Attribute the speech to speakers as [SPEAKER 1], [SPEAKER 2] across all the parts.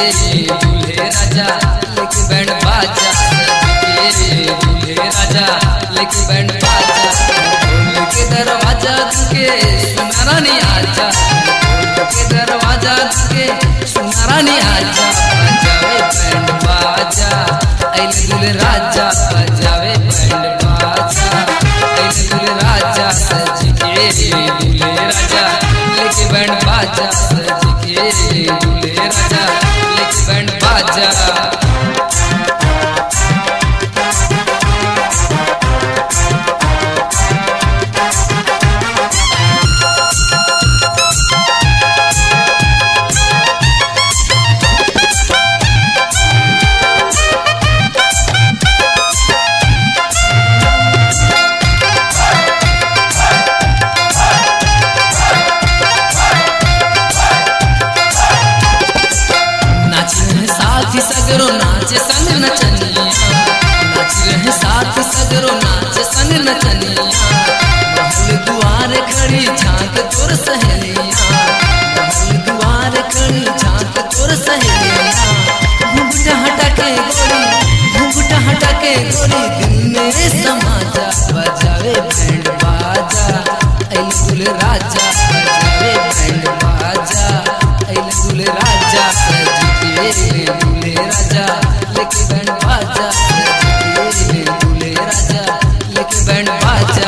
[SPEAKER 1] दूल्हे राजा लेके बैंड बाजा दूल्हे राजा लेके बैंड बाजा खोल के दरवाजा के सुनारा नहीं आजा खोल के दरवाजा के सुनारा नहीं आजा बजावे बैंड बाजा अइले दूल्हे राजा बजावे बैंड बाजा अइले दूल्हे राजा सज के दूल्हे राजा लेके बैंड बाजा सज के दूल्हे राजा लेके बैंड बाजा सगरो नाच संग नचनिया नाच रहे साथ सगरो नाच संग नचनिया महल दुआर खड़ी झांक तोर सहेलिया महल दुआर खड़ी झांक तोर सहेलिया घूंघटा हटा के गोरी दिल मेरे समाजा बजावे बैंड बाजा अइले दूल्हे राजा बजावे बैंड बाजा अइले दूल्हे राजा सज के दूल्हे राजा लेके बैंड बाजा दूल्हे राजा लेके बैंड बाजा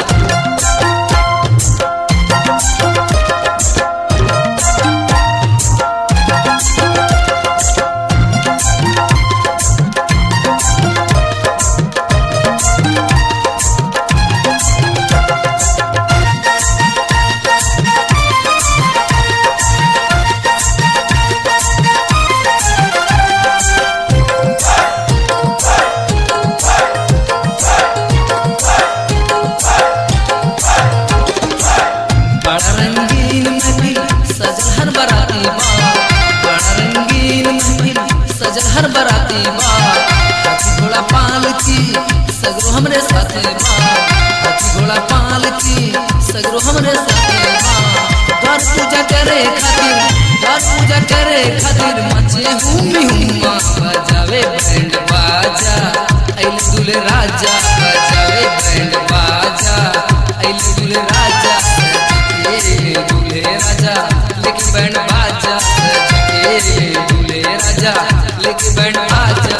[SPEAKER 1] हर बराती बा हाथी घोड़ा पालकी सगरो हमरे साथे बा हाथी घोड़ा पालकी सगरो हमरे साथे बा द्वार पूजा करे खातिर मचे हुमी हुमा बजावे बैंड बाजा अइले दूल्हे राजा बजावे बैंड बाजा अइले दूल्हे राजा दूल्हे राजा लेके बैंड बाजा दूल्हे राजा लेके बैंड बाजा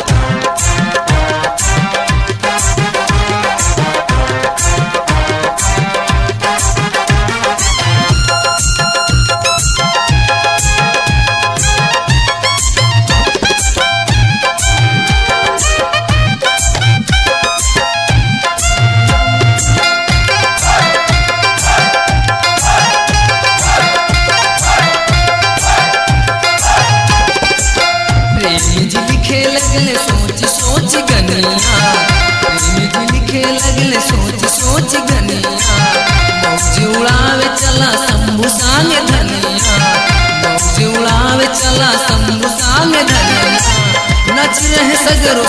[SPEAKER 1] लिखे लगले सोच सोच गनिया लिखे लगले सोच सोच गनिया मौज उड़ावे चला शंभु संग धनिया मौज उड़ावे चला शंभु संग धनिया नच रहे सगरो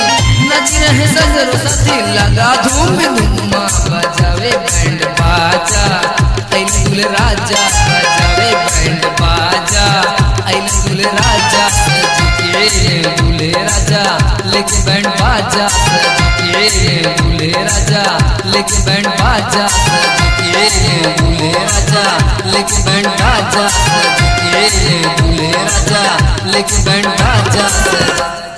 [SPEAKER 1] साथी लगा धूम धूमा बजावे बैंड बाजा अइले दूल्हे राजा बजावे बैंड बाजा अइले दूल्हे राजा दूल्हे राजा लेके बैंड बाजा दूल्हे राजा लेके बैंड बाजा दूल्हे राजा लेके बैंड बाजा दूल्हे राजा लेके बैंड बाजा।